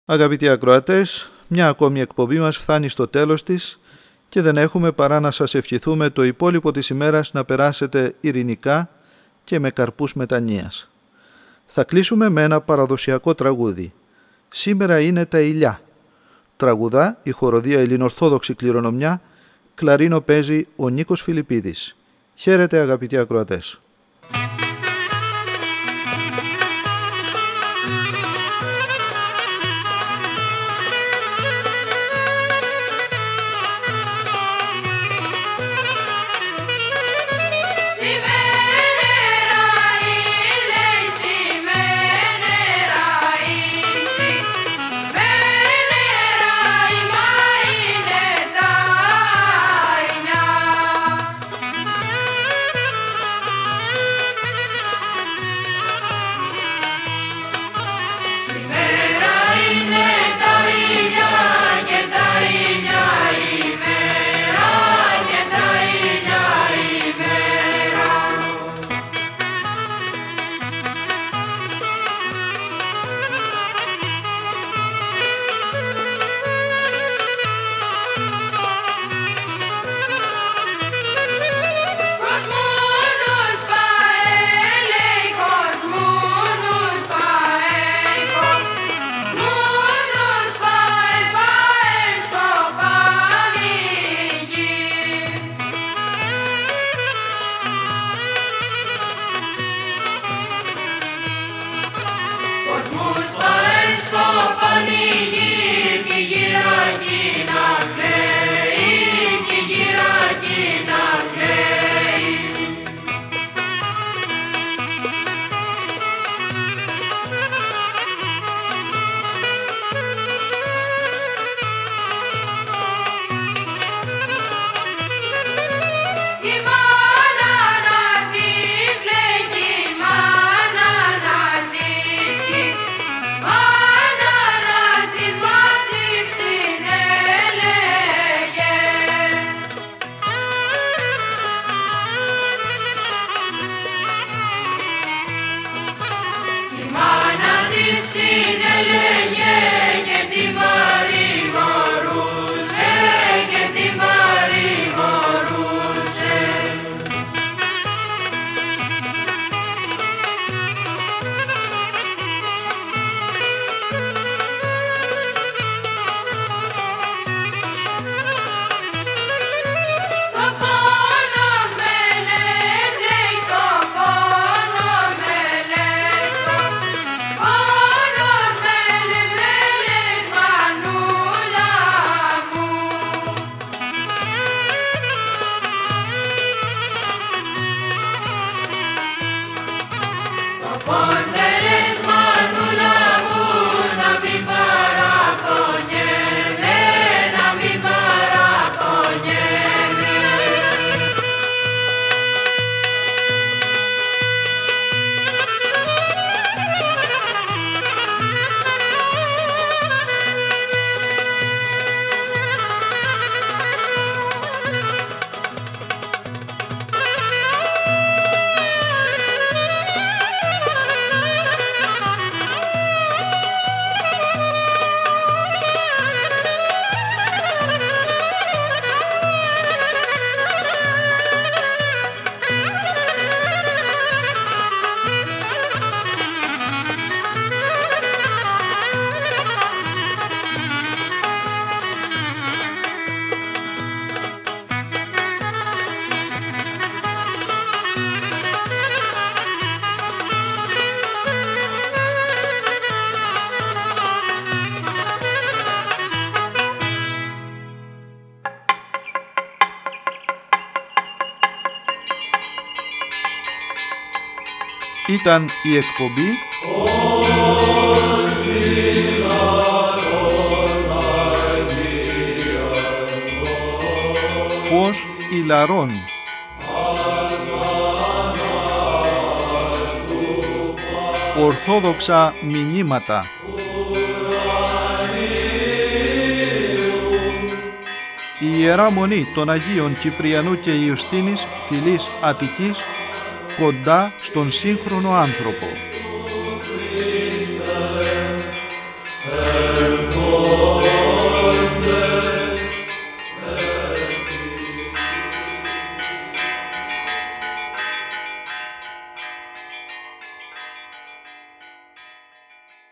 Αγαπητοί ακροατές, μια ακόμη εκπομπή μας φτάνει στο τέλος της και δεν έχουμε παρά να σας ευχηθούμε το υπόλοιπο της ημέρας να περάσετε ειρηνικά και με καρπούς μετανοίας. Θα κλείσουμε με ένα παραδοσιακό τραγούδι. Σήμερα είναι τα ηλιά. Τραγουδά η χοροδία Ελληνοορθόδοξη Κληρονομιά, κλαρίνο παίζει ο Νίκος Φιλιππίδης. Χαίρετε αγαπητοί ακροατές. Ήταν η εκπομπή Φως Ηλαρών. Ορθόδοξα μηνύματα. Η Ιερά Μονή των Αγίων Κυπριανού και Ιουστίνης, Φυλής Αττικής, κοντά στον σύγχρονο άνθρωπο.